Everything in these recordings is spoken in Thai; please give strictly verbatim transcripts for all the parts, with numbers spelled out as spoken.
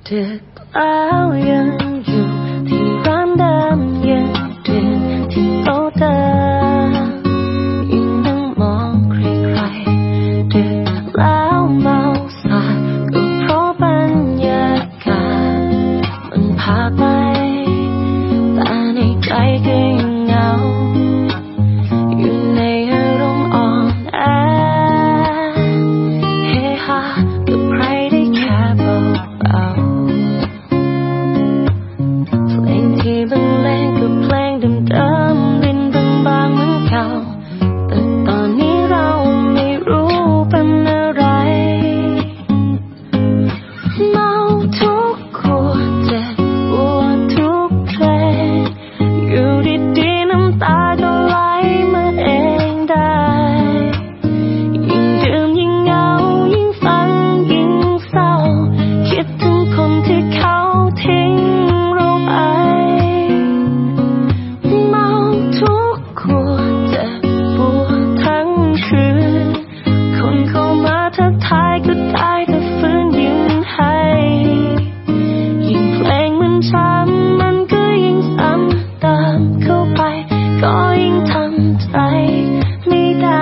ดึกแล้วยังอยู่ที่ร้านเดิมยังดื่มที่โต๊ะเดิมยังนั่งมองใครๆดึกแล้วเมาสาก็เพราะบรรยากาศมันพาไปแต่ในใจก็ยังเหงาอยู่ในอารมณ์อ่อนแอเฮฮากับใครได้แค่เบาๆเพลงที่บรรเลงก็เพลงเดิมๆรินบางๆเหมือนเก่าแต่ตอนนี้เราไม่รู้เป็นอะไรเมาทุกขวดเจ็บปวดทุกเพลงอยู่ดีๆน้ำตาก็ไหลมาเองได้ยิ่งดื่มยิ่งเหงายิ่งฟังยิ่งเศร้าคิดถึงคนที่เขาทิ้งเราไปเมาทุกขวดเจ็บปวดทั้งคืนคนเข้ามาทักทายก็ได้แต่ฝืนยืนให้ยิ่งเพลงมันช้ำมันก็ยิ่งซ้ำเติมเข้าไปก็ยิ่งทำใจไม่ได้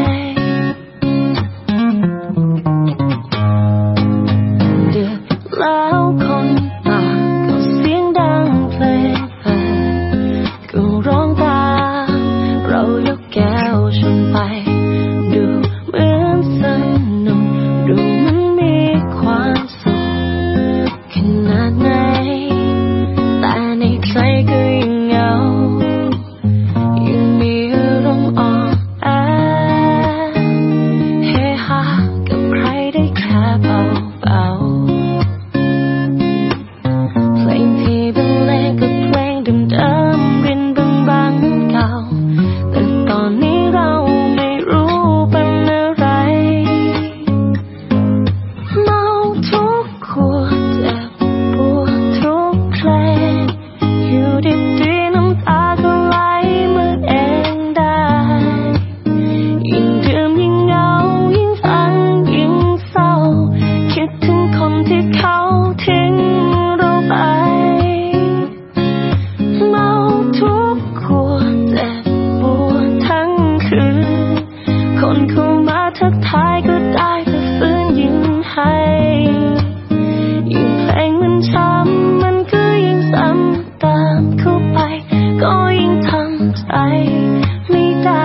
ดึกแล้วคนต่างก็เสียงดังเพลงเปิดก็ร้องตามเรายกแก้วชนไปดูเหมือนสนุกดูมันมีความสุขขนาดไหนแต่ในใจก็ยังเหงายังมีอารมณ์อ่อนแอเฮฮากับใครได้แค่เบาๆเพลงที่บรรเลงก็เพลงเดิมๆรินบางๆเหมือนเก่าแต่ตอนนี้เราไม่รู้เป็นอะไรเมาทุกขวดเจ็บปวดทุกเพลงอยู่ดีๆน้ำตาก็ไหลมาเองได้ยิ่งดื่มยิ่งเหงายิ่งฟังยิ่งเศร้าคิดถึงคนที่เขาทิ้งเราไปเมาทุกขวดเจ็บปวดทั้งคืนคนเข้ามาทักทายก็ได้แต่ฝืนยืนให้ยิ่งเพลงมันช้ำมันก็ยิ่งซ้ำเติมเข้าไปก็ยิ่งทำใจไม่ได้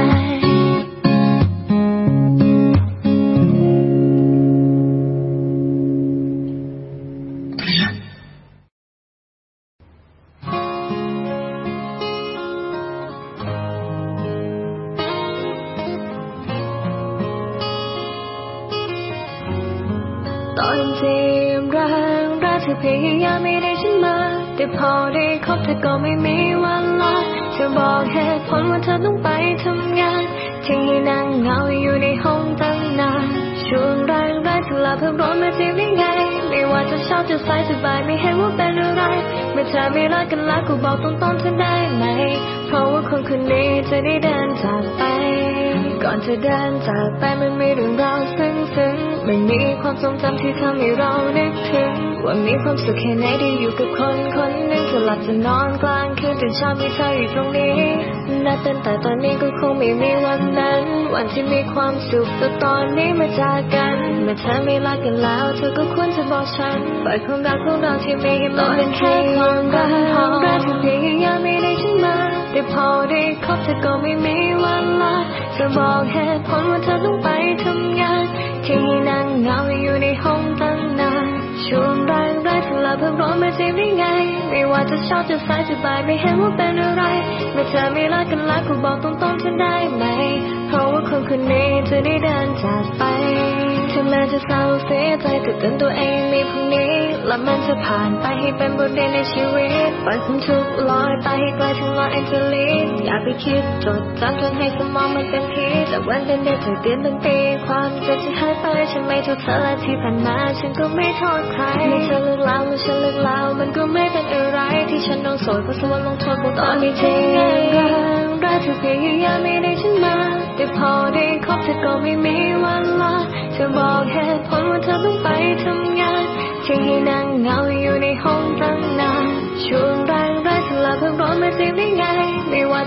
ตอนที่แรงรักเธอพยายามไม่ได้ฉันมาแต่พอได้คบเธอก็ไม่มีวันลาเธอบอกเหตุผลว่าเธอต้องไปทำงานทิ้งให้นั่งเหงาอยู่ในห้องตั้งนานช่วงแรกแรกเธอลาเพิ่งร้อนมาจีบได้ไงไม่ว่าจะชอบจะใส่สบายไม่เห็นว่าเป็นอะไรเมื่อเธอไม่รักกันแล้วก็บอกตรงๆเธอได้ไหมเพราะว่าคนคนนี้จะได้เดินจากไปก่อนจะเดินจากไปมันมีเรื่องราวซึ้งๆมันมีความทรงจำที่ทำให้เรานึกถึงว่ามีความสุขแค่ไหนที่อยู่กับคนคนหนึ่งจะหลับจะนอนกลางคืนตื่นเช้ามีเธออยู่ตรงนี้นับตั้งแต่ตอนนี้ก็คงไม่มีวันนั้นวันที่มีความสุขแต่ตอนนี้มาจากกันเมื่อเธอไม่รักกันแล้วเธอก็ควรจะบอกฉันปล่อยความรักของเราที่มีให้มันเป็นแค่ความรักรักที่พยายามไม่ได้ฉันมาแต่พอได้คบเธอก็ไม่มีวันลาเธอบอกเหตุผลว่าเธอต้องไปทำงานที่นั่งเหงาอยู่ในห้องตั้งนานช่วงแรกแรกเธอลาเพิ่งร้อนมาจีบได้ไงไม่ว่าจะชอบจะใส่สบายไม่เห็นว่าเป็นอะไรเมื่อเธอไม่รักกันแล้วก็บอกตรงๆเธอได้ไหมเพราะว่าคนคนนี้จะได้เดินจากไปถึงแม้จะเศร้าเสียใจแต่เตือนตัวเองมีพรุ่งนี้และมันจะผ่านไปให้เป็นบทเรียนในชีวิตปล่อยความทุกข์ลอยไปให้ไกลถึงลอยแอนเจลิสอย่าไปคิดจดจำจนให้สมองมันเป็นพิษแต่วันเป็นเด็กเธอเตือนเป็นปีความเจ็บที่หายไปฉันไม่โทษเธอและที่ผ่านมาฉันก็ไม่โทษใครเมื่อเธอเลิกแล้วเมื่อฉันเลิกแล้วมันก็ไม่เป็นอะไรที่ฉันต้องโสดเพราะสวรรค์ลงโทษพวกตอนนี้ที่ยังรักเธอพยายามไม่ได้ฉันมาแต่พอได้คบเธอก็ไม่มีวันลาเธอบอกเหตุผลว่าเธอต้องไปทำงาน ที่ให้นั่งเหงา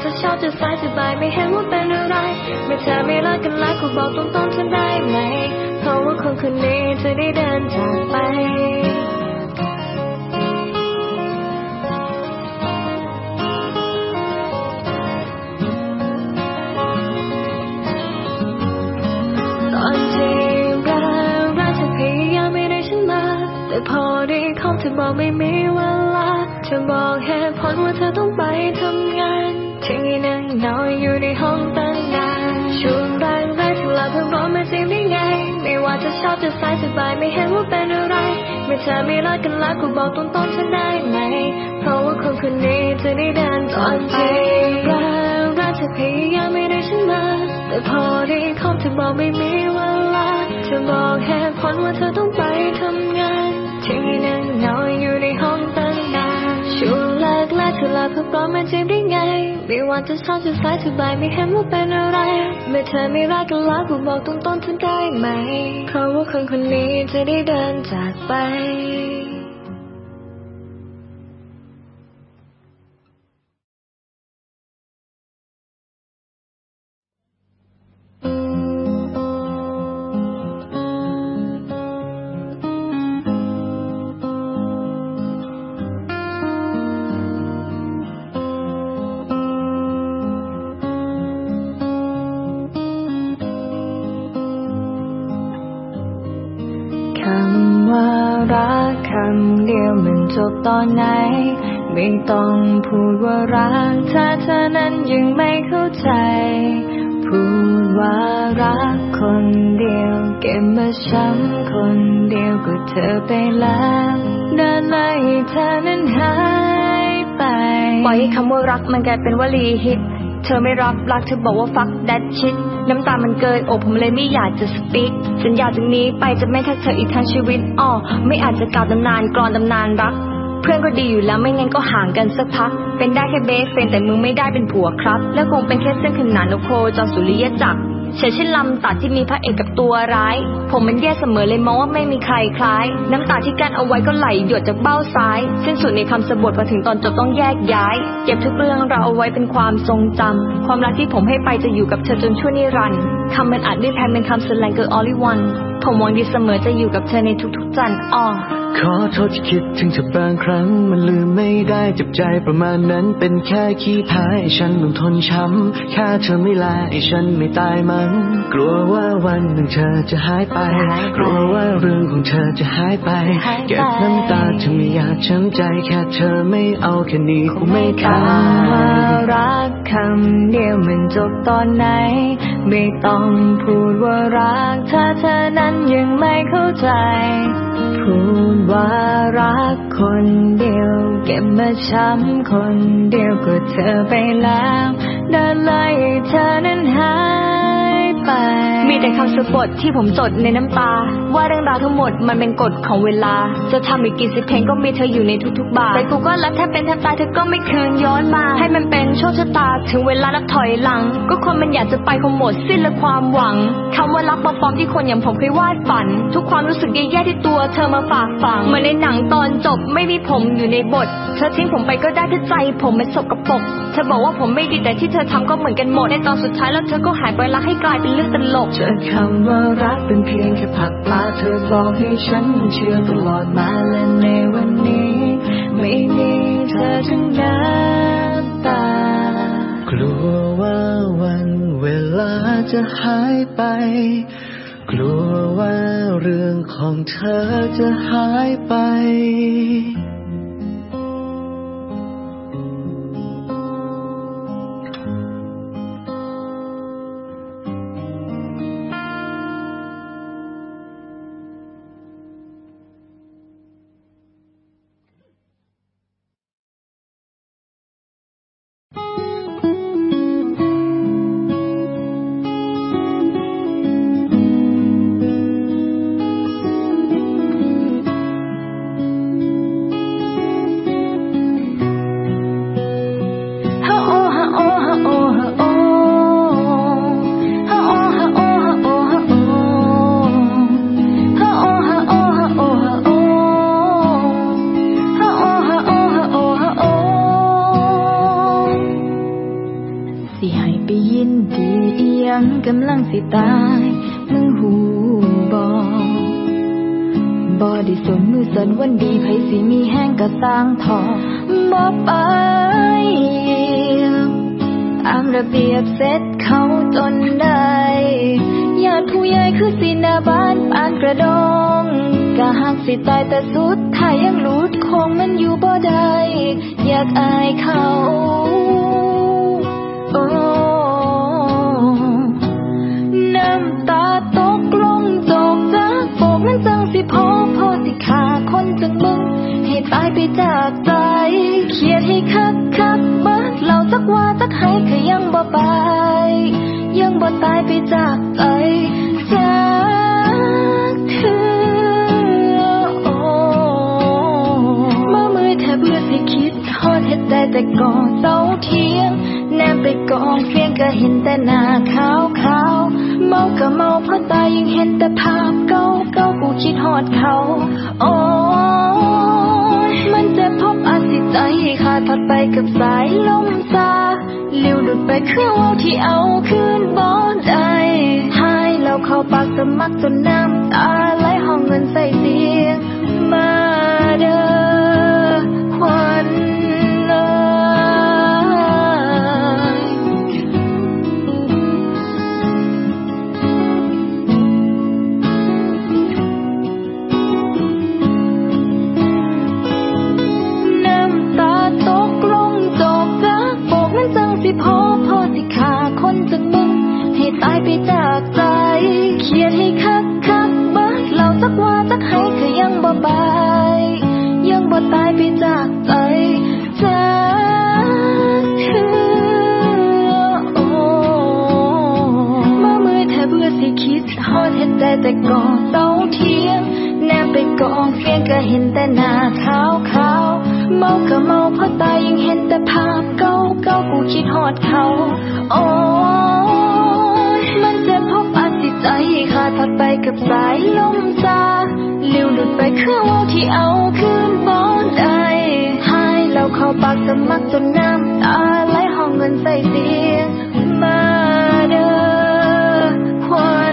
จะชอบจะสายจะบ่ายไม่เห็นว่าเป็นอะไรเมื่อเธอไม่รักกันแล้วก็บอกตรงๆฉันได้ไหมเพราะว่าคนคนนี้จะได้เดินจากไปตอนที่เรารักเธอพยายามไม่ได้ฉันมาแต่พอได้คบเธอบอกไม่มีเวลาเธอบอกเหตุผลว่าเธอต้องไปทำงานทิ้งให้นั่งนอนอยู่ในห้องตั้งนานช่วงแรกแรกที่เราเพิ่งบอกมาจริงได้ไงไม่ว่าจะชอบจะสายจะบ่ายไม่เห็นว่าเป็นอะไรเมื่อเธอไม่รักกันแล้วก็บอกตรงๆฉันได้ไหมเพราะว่าคนคนนี้จะได้เดินต่อไปเรารักเธอพยายามไม่ได้ฉันมาแต่พอได้คบเธอบอกไม่มีเวลาเธอบอกเหตุผลว่าเธอต้องไปทำงานทิ้งให้นั่งนอนอยู่ในห้องตั้งนานช่วงแรกแรกเธอลาเพื่อปลอมมาจริงได้ไงไม่ว่าจะเช้าจะสายจะบ่ายไม่เห็นว่าเป็นอะไรเมื่อเธอไม่รักกันแล้วก็บอกตรงๆฉันได้ไหมเพราะว่าคนคนนี้จะได้เดินจากไปรักคำเดียวมันจบตอนไหนไม่ต้องพูดว่ารักถ้าเธอนั้นยังไม่เข้าใจพูดว่ารักคนเดียวเก็บมาช้ำคนเดียวก็เธอไปแล้วเดินไล่เธอนั้นหายไปปล่อยให้คำว่ารักมันกลายเป็นวลีฮิตเธอไม่รับรักเธอบอกว่า fuck that shit น้ำตามันเกินอกผมเลยไม่อยากจะ speak สัญญาจากนี้ไปจะไม่ทักเธออีกทั้งชีวิตอ้อไม่อาจจะกล่าวตำนานกลอนตำนานรักเพื่อนก็ดีอยู่แล้วไม่งั้นก็ห่างกันสักพักเป็นได้แค่เบสเฟรนแต่มึงไม่ได้เป็นผัวครับและคงเป็นแค่เส้นขนานนโคจรสุริยจักรเฉยเช่นลำตัดที่มีพระเอกกับตัวร้ายผมมันแย่เสมอเลยมองว่าไม่มีใครคล้ายน้ำตาที่กั้นเอาไว้ก็ไหลหยดจากเบ้าซ้ายสิ้นสุดในคำสบทพอถึงตอนจบต้องแยกย้ายเก็บทุกเรื่องเราเอาไว้เป็นความทรงจำความรักที่ผมให้ไปจะอยู่กับเธอจนชั่วนิรันดร์คำมันอาจไม่แพงเป็นคำแสลงเกิน only one ผมหวังดีเสมอจะอยู่กับเธอในทุกๆจันทร์อ้อขอโทษที่คิดถึงเธอบางครั้งมันลืมไม่ได้เจ็บใจประมาณนั้นเป็นแค่ขี้พายฉันต้องทนช้ำแค่เธอไม่ลาให้ฉันไม่ตายมันกลัวว่าวันหนึ่งเธอจะหายไปกลัวว่าเรื่องของเธอจะหายไปเก็บน้ำตาเธอไม่อยากช้ำใจแค่เธอไม่เอาแค่นี้คงไม่ตายรักคำเดียวมันจบตอนไหนไม่ต้องพูดว่ารักถ้าเธอนั้นยังไม่เข้าใจพูดว่ารักคนเดียวเก็บมาช้ำคนเดียวก็เธอไปแล้วเดินไล่เธอนั้นหายไปมีแต่คำสะบดที่ผมจดในน้ำตาว่าเรื่องราวทั้งหมดมันเป็นกฎของเวลาจะทำอีกกี่สิบเพลงก็มีเธออยู่ในทุกๆบาทแต่กูก็รักแทบเป็นแทบตายเธอก็ไม่คืนย้อนมาให้มันเป็นโชคชะตาถึงเวลานับถอยหลังก็คนมันอยากจะไปคงหมดสิ้นและความหวังคำว่ารักปลอมๆที่คนอย่างผมเคยวาดฝันทุกความรู้สึกแย่ๆที่ตัวเธอมาฝากฝังเหมือนในหนังตอนจบไม่มีผมอยู่ในบทเธอทิ้งผมไปก็ได้ถ้าใจผมมันสกปรกเธอบอกว่าผมไม่ดีแต่ที่เธอทำก็เหมือนกันหมดในตอนสุดท้ายแล้วเธอก็หายไปรักให้กลายเป็นเรื่องตลกเจอคำว่ารักเป็นเพียงแค่ผักปลาเธอบอกให้ฉันเชื่อตลอดมาและในวันนี้ไม่มีเธอทั้งน้ำตากลัวว่าวันเวลาจะหายไปกลัวว่าเรื่องของเธอจะหายไปตายมึงหูบ่บ่ได้สนมือสันวันดีไผสิมีแห้งกะสร้างทอบ่ไปตามระเบียบเสร็จเขาจนได้ญาติผู้ใหญ่คือสิหน้าบ้านปานกระดองกะหักสิตายแต่สุดท้ายยังหลุดคงมันอยู่บ่ได้อยากอายเขาโอ้น้ำตาตกลงจอกจากโบกมันจังสิพอพอสิฆ่าคนจังมึงให้ตายไปจากใจเขียดให้คักคักเบิดเหล่าจักว่าจักให้ก็ยังบ่ไปยังบ่ตายไปจากใจจากเธอโอ้มามือแทบเบื่อสิคิดทอดเฮ็ดได้แต่ก่อเสาเทียงแนมไปกองเฟียงก็เห็นแต่หน้าขาวขาวเมาก็เมาเพราะตายยังเห็นแต่ภาพเก่าเก่ากูคิดฮอดเขาโอ้ยมันเจ็บพบอาสิใจขาดพัดไปกับสายลมซาเลี้ยวหลุดไปคือว่าที่เอาคืนบ่ได้หายแล้วเข้าปากสมัครจนน้ำตาไหลห้องเงินใส่เสียงมาเด้อควันพอพอสิฆ่าคนจังมึงให้ตายไปจากใจเขียนให้คักคักเบิดเหล่าจักว่าจักให้ก็ยังบ่ไปยังบ่ตายไปจากใจจากเธอโอ้มามือแทบเบื่อสิคิดฮอดเฮ็ดได้แต่ก่อเสาเทียงแนมไปกองเฟียงก็เห็นแต่หน้าขาวขาวเมาก็เมาเพราะตายยังเห็นแต่ภาพเก่าเก่ากูคิดฮอดเขาโอ้ยมันเจ็บพบอาสิใจขาดพัดไปกับสายลมซาเลี้ยวหลุดไปคือว่าที่เอาคืนบ่ได้หายแล้วเข้าปากสมัครจนน้ำตาไหลห้องเงินใส่เสียงมาเด้อควัน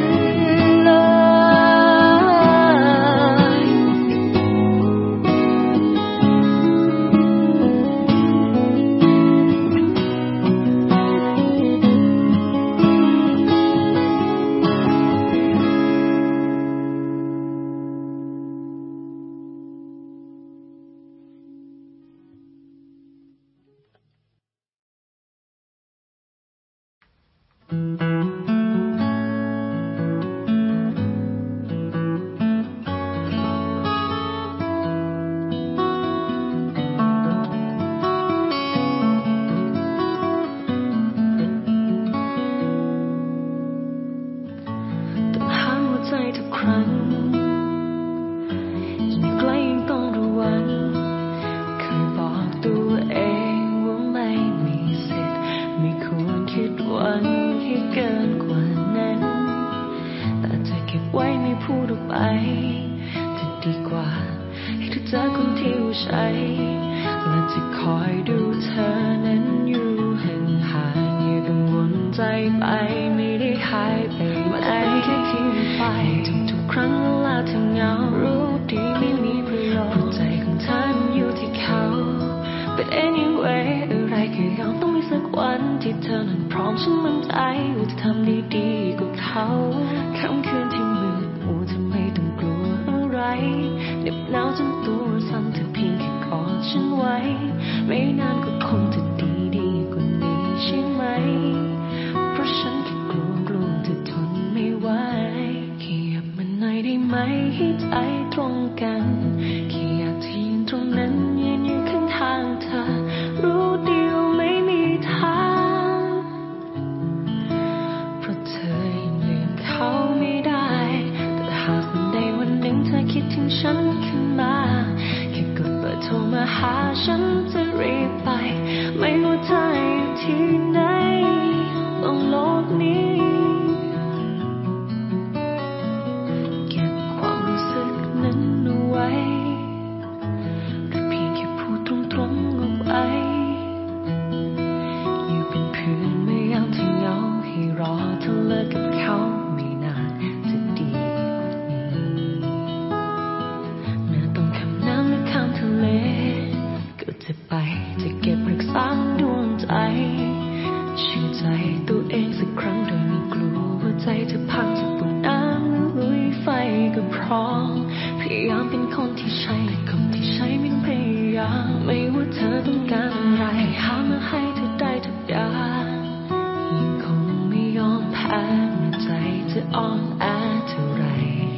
ยายามเป็นคนที่ใช่แต่คนที่ใช่ไม่ต้องพยายามไม่ว่าเธอต้องการอะไรหามาให้เธอได้ทุกอย่างยังคงไม่ยอมแพ้แม้ใจจะอ่อนแอเท่าไร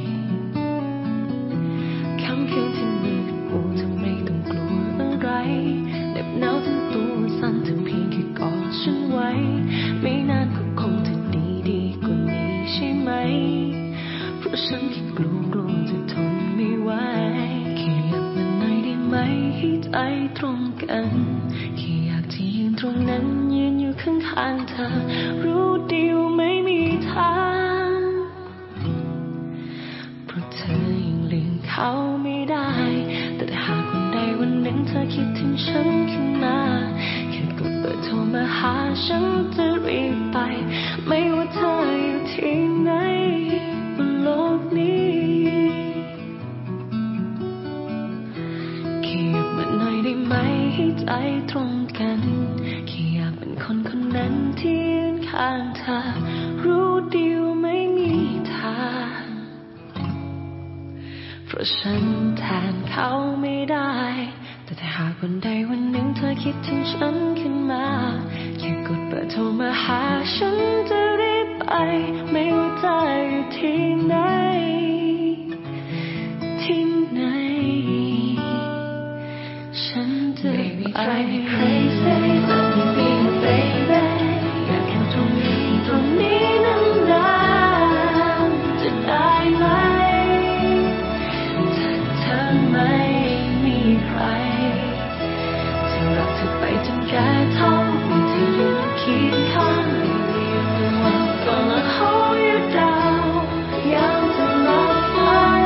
ค่ำคืนที่มืดมัวเธอไม่ต้องกลัวอะไรเหน็บหนาวจนตัวสั่นเธอเพียงแค่กอดฉันไว้ไม่นานก็คงจะดีดีกว่านี้ใช่ไหมเพราะฉันแค่กลัวกลัวจะทนไม่ไหวแค่อยากมันหน่อยได้ไหมให้ใจตรงกันแค่อยากจะยืนตรงนั้นยืนอยู่ข้างๆเธอรู้ดีว่าไม่มีทางเพราะเธอยังลืมเขาไม่ได้แต่ถ้าหากวันใดวันหนึ่งเธอคิดถึงฉันขึ้นมาแค่กดเบอร์โทรมาหาฉันจะรีบไปไม่ว่าเธออยู่ที่ไหนบนโลกนี้แค่อยากมันหน่อยได้ไหมให้ใจตรงกันแค่อยากเป็นคนคนนั้นที่ยืนข้างเธอรู้ดีว่าไม่มีทางเพราะฉันแทนเขาไม่ได้แต่ถ้าหากวันใดวันหนึ่งเธอคิดถึงฉันขึ้นมาแค่กดเบอร์โทรมาหาฉันจะรีบไปไม่ว่าเธออยู่ที่ไหนที่ไหนฉันจะไป Baby drive me crazy let me be your baby อยากอยู่ตรงนี้ตรงนี้นานๆจะได้ไหมถ้าเธอไม่มีใครจะรักเธอไปจนแก่เท่ามีเธออยู่เคียงข้างไม่มีวัน Gonna hold you down ยามเธอหลับฝัน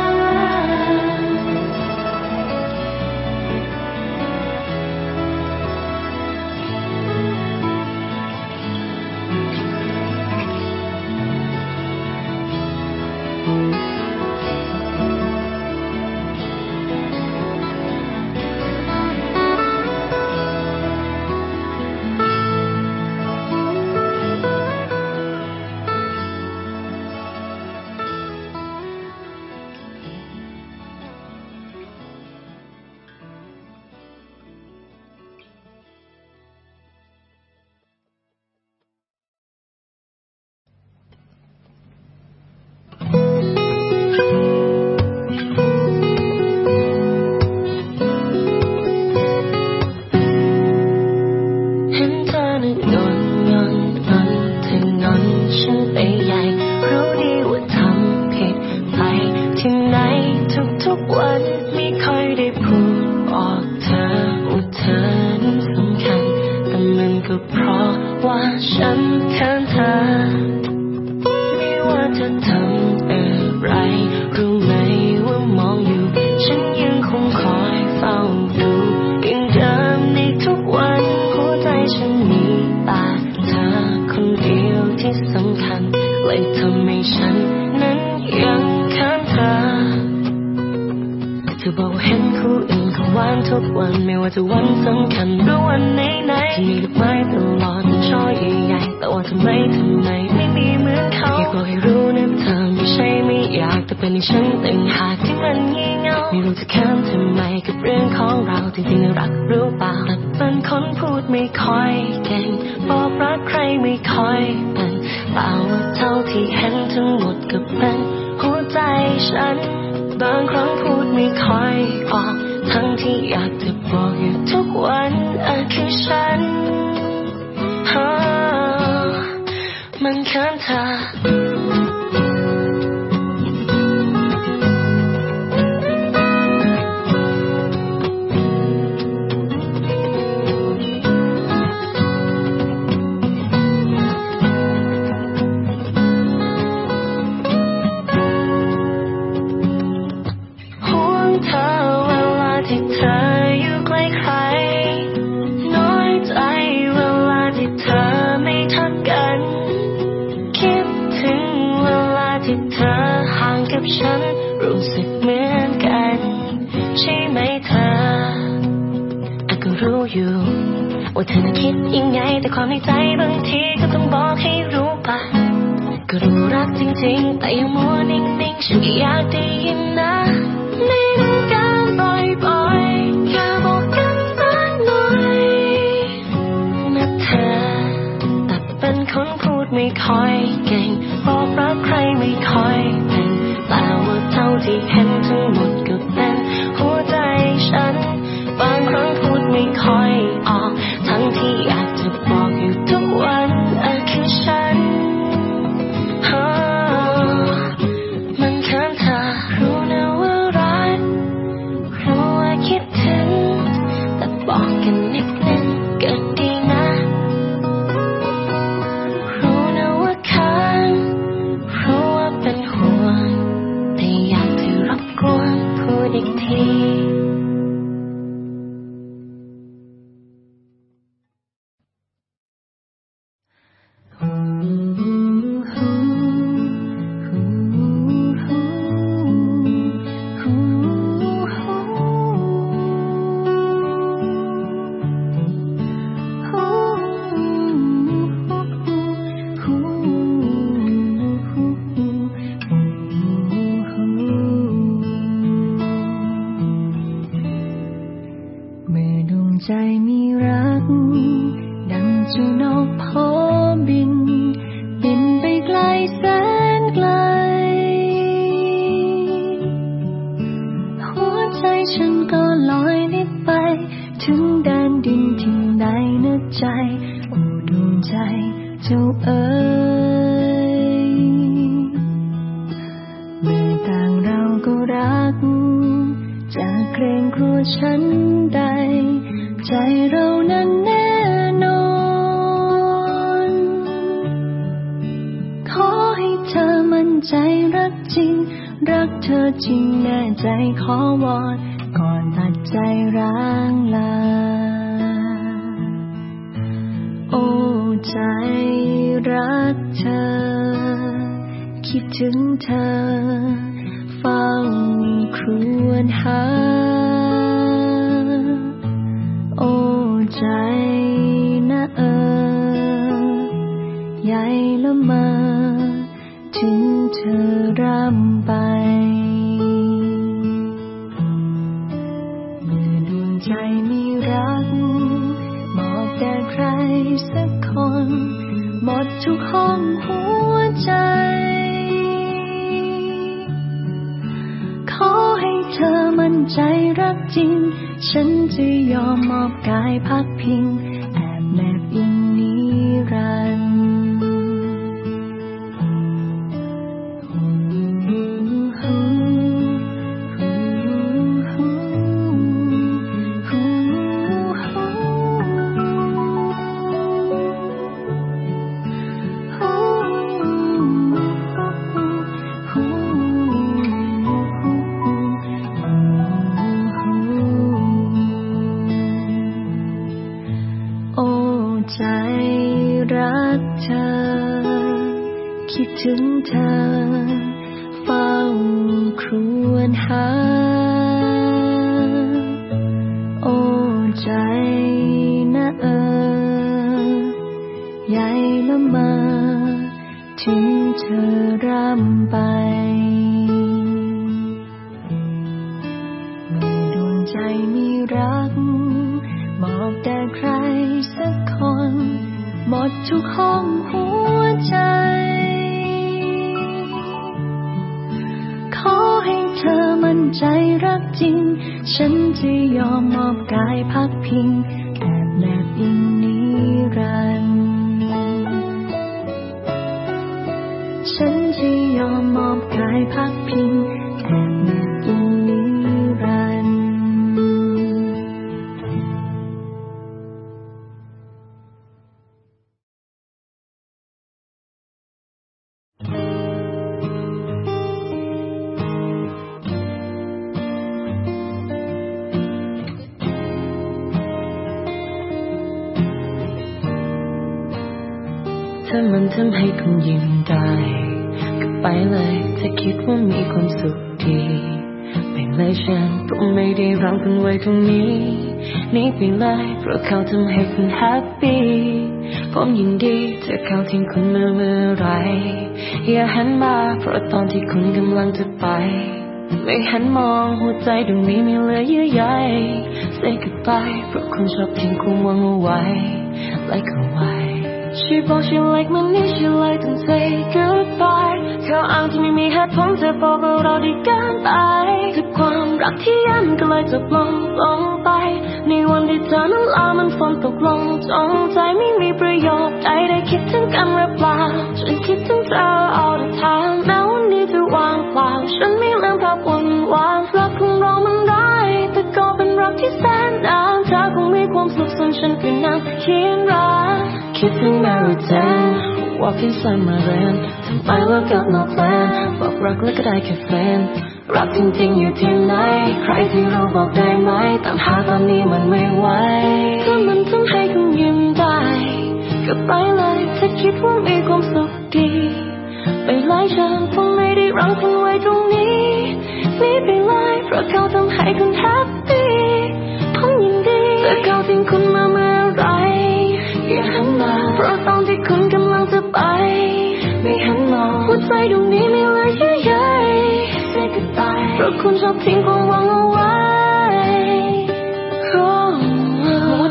ทุกวันไม่ว่าจะวันสำคัญหรือวันไหนๆที่มีดอกไม้ตลอดเป็นช่อใหญ่ๆแต่ว่าทำไมทำไมไม่มีเหมือนเขาอยากบอกให้รู้นะเธอไม่ใช่ไม่อยากแต่เป็นฉันต่างหากที่มันงี่เง่าไม่รู้จะข้ามทำไมกับเรื่องของเราจริงๆรักรู้เปล่าแต่เป็นคนพูดไม่ค่อยเก่งบอกรักใครไม่ค่อยเป็นเปล่าว่าเท่าที่เห็นทั้งหมดก็เป็นหัวใจฉันบางครั้งพูดไม่ค่อยออกทั้งที่อยากจะบอกอยู่ทุกวันอ่ะคือฉันมันเขินเธอฉันรู้สึกเหมือนกันใช่ไหมเธออาจก็รู้อยู่ว่าเธอน่ะคิดยังไงแต่ความในใจบางทีก็ต้องบอกให้รู้ป่ะก็รู้รักจริงๆแต่ยังมัวนิ่งๆฉันก็อยากได้ยินนะใจมีรักดังเจ้านกพอบินบินไปไกลแสนไกลหัวใจฉันก็ลอยลิบไปถึงแดนดินที่ไหนนึกใจโอ้ดวงใจเจ้าเอ๋ยเมื่อต่างเราก็รักจะเกรงกลัวฉันใดใจเรานั้นแน่นอนขอให้เธอมั่นใจรักจริงรักเธอจริงแน่ใจขอวอนก่อนตัดใจร้างลาโอ้ใจรักเธอคิดถึงเธอเฝ้าครวญหาโอ้ใจนะเออใหญ่ละเมอถึงเธอร่ำไปเมื่อดวงใจมีรักมอบแด่ใครสักคนหมดทุกห้องหัวใจขอให้เธอมั่นใจรักจริงฉันจะยอมมอบกายพักพิงแอบแนบอิงนิรันดร์คิดถึงเธอเฝ้าครวญหาโอ้ใจนะเออใหญ่ละเมอถึงเธอร่ำไปเมื่อดวงใจมีรักมอบแด่ใครสักคนหมดทุกห้องหัวใจขอให้เธอมั่นใจรักจริงฉันจะยอมมอบกายพักพิงแอบแนบอิงนิรันดร์ฉันจะยอมมอบกายพักพิงแอบแนบอิงนิรันดร์ถ้ามันทำให้คุณยิ้มได้ก็ไปเลยถ้าคิดว่ามีความสุขดีไปเลยฉันก็ไม่ได้รั้งคุณไว้ตรงนี้นี่ไปเลยเพราะเขาทำให้คุณแฮปปี้ผมยินดีถ้าเขาทิ้งคุณเมื่อเมื่อไรอย่าหันมาเพราะตอนที่คุณกำลังจะไปไม่หันมองหัวใจดวงนี้ไม่เหลือเยื่อใย Say goodbye เพราะคุณชอบทิ้งความหวังเอาไว้ Like a white Sheบอก she like มันนี่ she like ต้อง say goodbye เขาอ้างที่ไม่มีเหตุผลจะบอกว่าเราได้กันไปทุกความรักที่ย้ำก็เลยจบลงลงไปในวันที่เธอนั้นลามันฝนตกลงจงใจไม่มีประโยชน์ใดได้คิดถึงกันหรือเปล่าฉันคิดถึงเธอ all the time แม้วันนี้จะว่างเปล่าฉันไม่ลืมภาพวันวานรักของเรามันได้แต่ก็เป็นรักที่แสนนานเธอคงมีความสุขส่วนฉันคือนั่งเขียนรักคิดถึงแมรี่เจน Walk inside my van ทำไมเราเกิด no plan บอกรักแล้วก็ได้แค่แฟนรักจริงๆอยู่ที่ไหนใครที่รู้บอกได้ไหมตามหาตอนนี้มันไม่ไหวถ้ามันทำให้คุณยิ้มได้ก็ไปเลยถ้าคิดว่ามีความสุขดีไปเลยฉันคงไม่ได้รั้งคุณไว้ตรงนี้นี่ไปเลยเพราะเขาทำให้คุณแฮปปี้ผมยินดีแต่เขาทิ้งคุณมาเมื่อไรอย่าหันมาเพราะตอนที่คุณกำลังจะไปไม่หันมองหัวใจดวงนี้ไม่เหลือเยื่อใย Say goodbye เพราะคุณชอบทิ้งความหวังเอาไว้ oh, oh,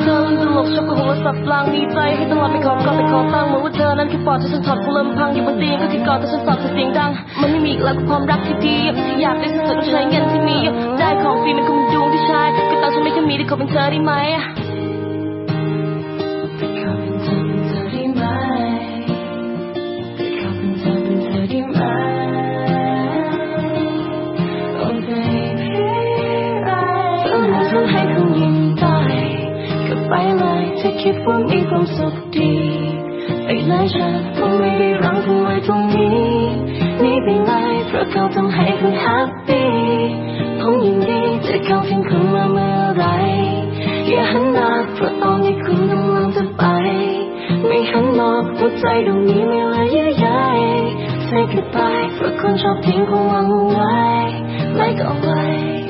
มีใจให้ตลอดไม่ขอก็แต่ขอตั้งเหมือนว่าเธอนั้นคือปอดที่ฉันถอดกูลำพังอยู่บนเตียงก็ที่กอดแต่ฉันสอดเสียงดังมันไม่มีอีกแล้วกับความรักที่ดีที่อยากได้สุดๆใช้เงินที่มีได้ของฟรีมันคงดวงที่ใช้ก็ตามฉันไม่เคยมีได้ขอเป็นเธอได้ไหมไปเลยถ้าคิดว่ามีความสุขดีไปเลยฉันคงไม่ได้รังเธอไว้ตรงนี้นี่ไปเลยเพราะเขาทำให้คุณแฮปปี้ผมยินดีจะเข้าถึงคุณมาเมื่อไรอย่าหันหน้าเพราะตอนนี้คุณกำลังจะไปไม่หันมองหัวใจตรงนี้ไม่ละเยื่อใย Say goodbye เพราะคนชอบทิ้งความหวังเอาไว้ไม่ก็ไว้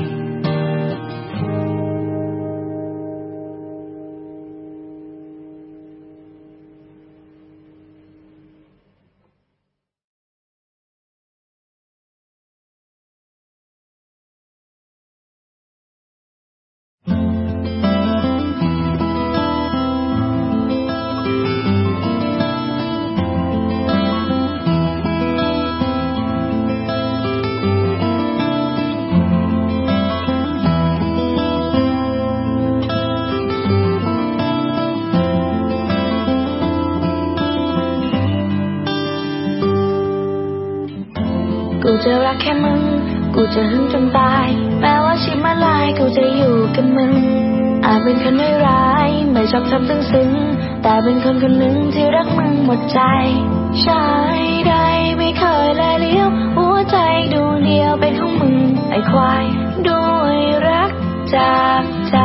กูจะรักแค่มึงกูจะหึงจนตายแม้ว่าชีวิตมาลายกูจะอยู่กับมึงอาจเป็นคนไม่ร้ายไม่ชอบทำซึ้งๆแต่เป็นคนคนหนึ่งที่รักมึงหมดใจชายใดไม่เคยแลเลี้ยวหัวใจดวงเดียวเป็นของมึงไอ้ควายด้วยรักจากใจ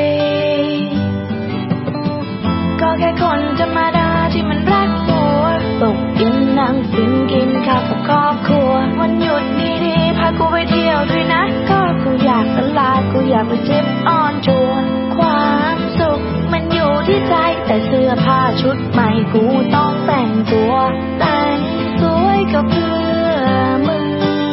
ก็แค่คนธรรมดาที่มันรักหัวตกกินนั่งฟินกินข้าวกับครอบครัววันหยุดดีๆพากูไปเที่ยวด้วยนะก็กูอยากตลาดกูอยากไปเจ็บอ่อนจัวความสุขมันอยู่ที่ใจแต่เสื้อผ้าชุดใหม่กูต้องแต่งตัวแต่งสวยก็เพื่อมึง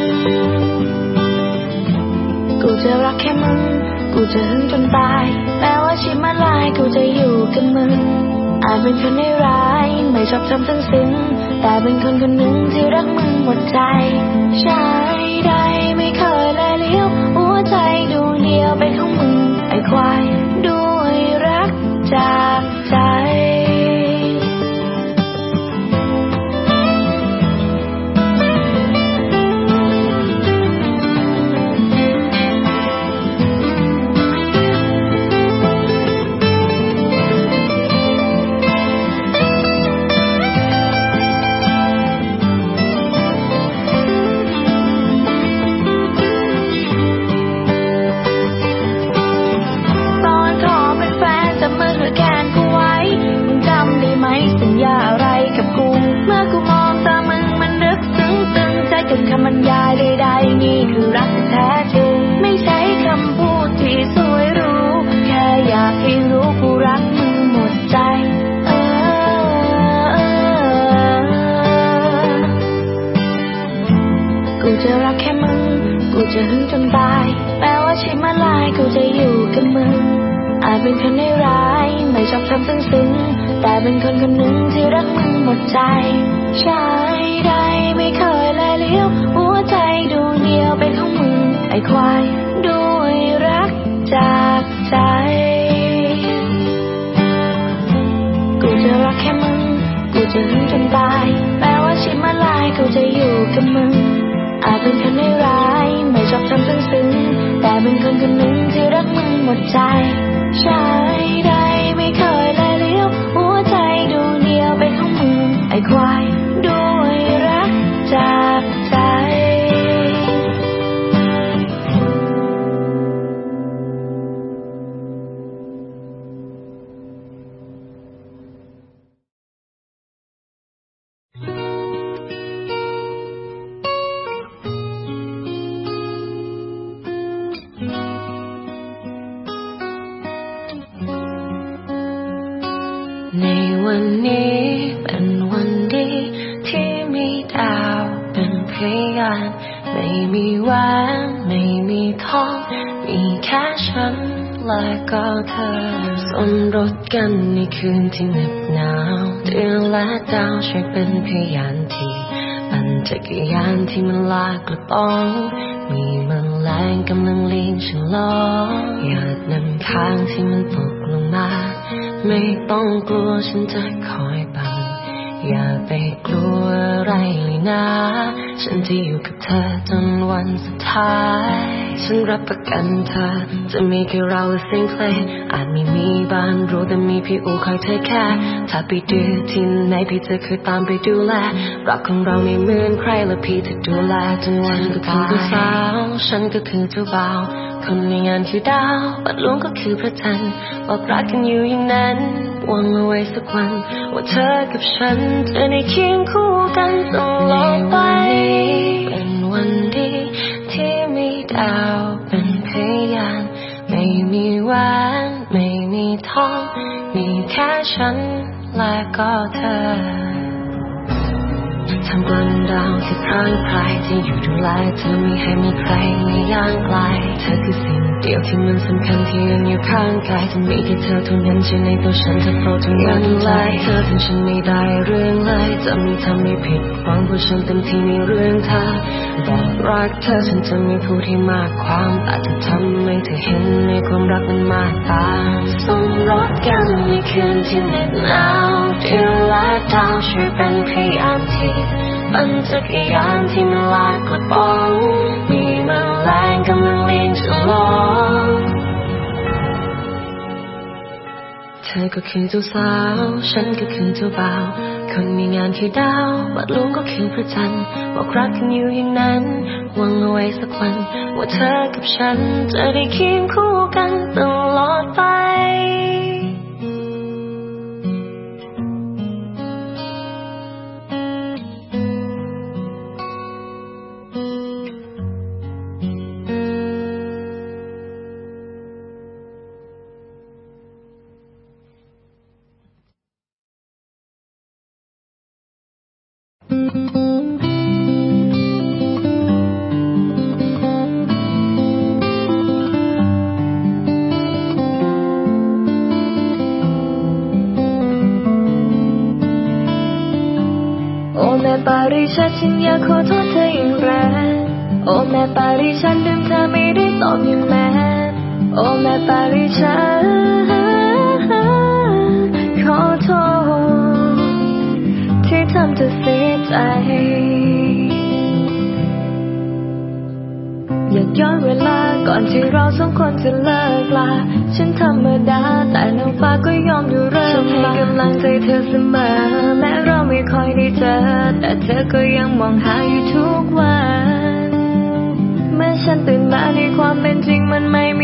กูจะรักแค่มึงกูจะหึงจนตายแม้ว่าชีวิตมาลายกูจะอยู่กับมึงอาจเป็นคนไม่ร้ายไม่ชอบทำซึ้งๆแต่เป็นคนคนหนึ่งที่รักมึงหมดใจชายใดไม่เคยแลเลี้ยวหัวใจดวงเดียวเป็นของมึงไอ้ควายด้วยรักจากใจคำบรรยายใดๆนี่คือรักแท้จริงไม่ใช่คำพูดที่สวยหรูแค่อยากให้รู้กูรักมึงหมดใจเออกูจะรักแค่มึงกูจะหึงจนตายแม้ว่าชีวิตมาลายกูจะอยู่กับมึงอาจเป็นคนไม่ร้ายไม่ชอบทำซึ้งๆแต่เป็นคนคนหนึ่งที่รักมึงหมดใจชายใดไม่เคยแลเลี้ยวหัวใจดวงเดียวเป็นของมึงไอ้ควายด้วยรักจากใจกูจะรักแค่มึงกูจะหึงจนตายแม้ว่าชีวิตมาลายกูจะอยู่กับมึงอาจเป็นคนไม่ร้ายไม่ชอบทำซึ้งๆแต่เป็นคนคนหนึ่งที่รักมึงหมดใจชายใดไม่เคยแลเลี้ยวหัวใจดวงเดียวเป็นของมึงไอ้ควายด้วยรักจากใจในวันนี้เป็นวันดีที่มีดาวเป็นพยานไม่มีแหวนไม่มีทองมีแค่ฉันและก็เธอสมรสกันในคืนที่เหน็บหนาวเดือนและดาวช่วยเป็นพยานที่ปั่นจักรยานที่มันลากกระป๋องมีแมลงกำลังเลี้ยงฉลองหยาดน้ำค้างที่มันตกลงมาไม่ต้องกลัวฉันจะคอยบังอย่าไปกลัวอะไรเลยนะฉันจะอยู่กับเธอจนวันสุดท้ายฉันรับประกันเธอจะมีแค่เราและเสียงเพลงอาจไม่มีบ้านรู้แต่มีพี่อูคอยเธอแค่ถ้าไปดื้อที่ไหนพี่จะเคยตามไปดูแลรักของเราไม่เหมือนใครและพี่จะดูแลจนวันสุดท้ายก็คือสาวฉันก็คือเจ้าบ่าวคนในงานคือดาวบัดหลวงก็คือพระจันทร์บอกรักกันอยู่อย่างนั้นหวังเอาไว้สักวันว่าเธอกับฉันจะได้เคียงคู่กันตลอดไปเป็นวันดีที่มีดาวเป็นพยานไม่มีแหวนไม่มีทองมีแค่ฉันและก็เธอทำกลางดาวที่พร่างพรายที่อยู่ดูแลเธอไม่ให้มีใครไม่ย่างไกลเธอคือสิ่งเดียวที่มันสำคัญที่ยังอยู่ข้างกายจะมีแค่เธอเท่านั้นที่ในตัวฉันเธอโปรดจงยังไกลเธอถึงฉันไม่ได้เรื่องเลยจะมีทำไม่ผิดหวังเพราะฉันเต็มที่ในเรื่องเธอบอกรักเธอฉันจะไม่พูดให้มากความแต่จะทำให้เธอเห็นในความรักมันมากตาสมรสกันในคืนที่เหน็บหนาวเดือนและดาวช่วยเป็นพยานที่ปั่นจักรยานที่มันลากกระป๋องมีแมลงกำลังเลี้ยงฉลองเธอก็คือเจ้าสาวฉันก็คือเจ้าบ่าวคนมีงานคือดาวบัดหลวงก็คือพระจันทร์บอกรักกันอยู่อย่างนั้นหวังเอาไว้สักวันว่าเธอกับฉันจะได้เคียงคู่กันตลอดไปปาริชัดฉันอยากขอโทษเธออย่างแรงโอ้แม่ปาริชัดลืมเธอไม่ได้ตอบอย่างแม่โอ้แม่ปาริชัดขอโทษที่ทำเธอเสียใจอยากย้อนเวลาก่อนที่เราสองคนจะเลิกลาฉันธรรมดาแต่น้ำฟ้าก็ยอมอยู่เรื่อยให้กำลังใจเธอเสมอแม้เราไม่ค่อยได้เจอแต่เธอก็ยังมองหาอยู่ทุกวันเมื่อฉันตื่นมาในความเป็นจริงมันไม่